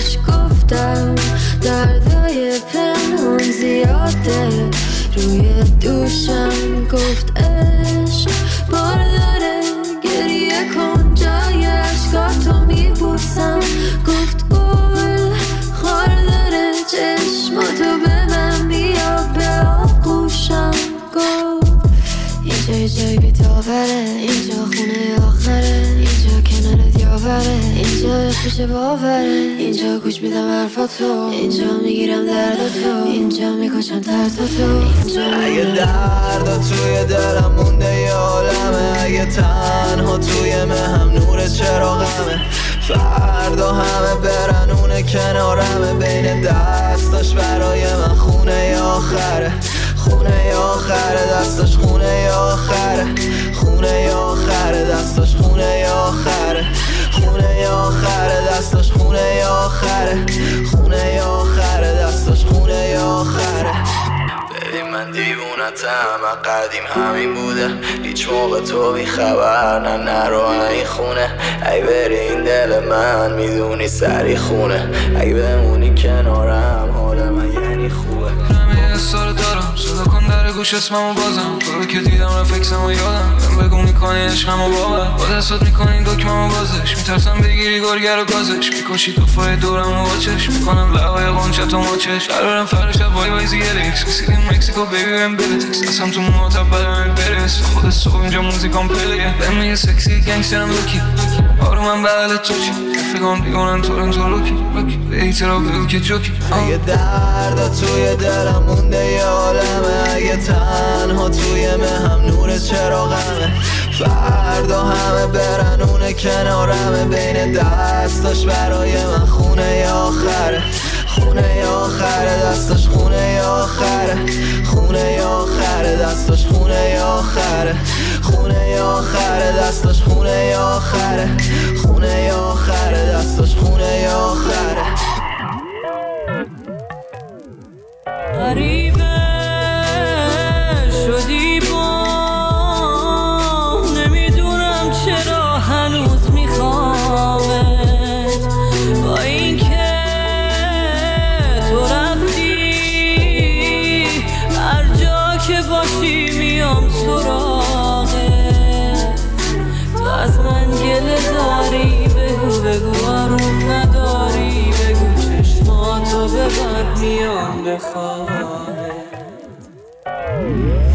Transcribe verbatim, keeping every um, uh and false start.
بهش گفتم دردای پنهان زیاده روی دوشم، گفت عشق بار داره گریه کن جای عشقاتو میبوسم، گفت گل خار داره چشماتو به من بیا به آغوشم، گفت اینجا جای بی داوره، اینجا خونه آخره، اینجا کنارت یاوره، اینجا خوش باوره، اینجا گوش میدم حرفاتو، اینجا میگیرم درداتو، اینجا میکشم ترساتو، اینجا اگه دردا توی دلم مونده یه عالمه، اگه تنها توی مهم نور چراغمه، فردا همه برن اونه کنارمه، بین دستاش برای من خونه ی آخره، خونه ی آخره دستاش خونه ی آخره، خونه ی آخره دستاش خونه ی آخره، خونه ی آخره دستاش خونه ی آخره، خونه ی آخره دستاش خونه ی آخره. ببین من دیوونتم قدیم همین بوده، هیچ موقع تو بی خبر نه نرو این خونه، ای بری این دل من میدونی سری خونه، ای بمونی کنارم حال من یعنی خوبه. همه اصلا دارم صدا کن در گوش اسممو بازم، تو رو که دیدم رفکسمو یادم، من بگو میکنی عشقمو باور، با دستات میکنی دکممو بازش، میترسم بگیری گرگر و گازش، میکشی توفای دورم و باچش، میکنم لبای قنچت و ماچش، قرارم فردا شب وای وای زیرکس کسیدیم مکسیکو بیبی بهم بده تکس، دستم تو موهاتم بدم برس، خودت صبح اینجا موزیکام پلیه، بهم یه سکسی گنگسترم لوکی، آرومم بغلت تو چی فکرم دیگونم تو این تو لوکی به ایترا بگو که جوکی. اگه دردا توی دلم مونده یه عالمه، اگه تنها توی مهم نور چراغمه، فردا همه برن اونه کنارمه، بین دستاش برای من خونه ی آخره، خونه ی آخره دستاش خونه ی آخره، خونه ی آخره دستاش خونه ی آخره، خونه ی آخره دستاش خونه ی آخره، خونه ی آخره دستاش خونه ی آخره. غریبه شدی با نمیدونم چرا هنوز میخوامت، با این که تو رفتی هر جا که باشی میام سراغت، تو از من گله داری بگو بگو آروم نداری بگو چشماتو ببر میام بخوابت.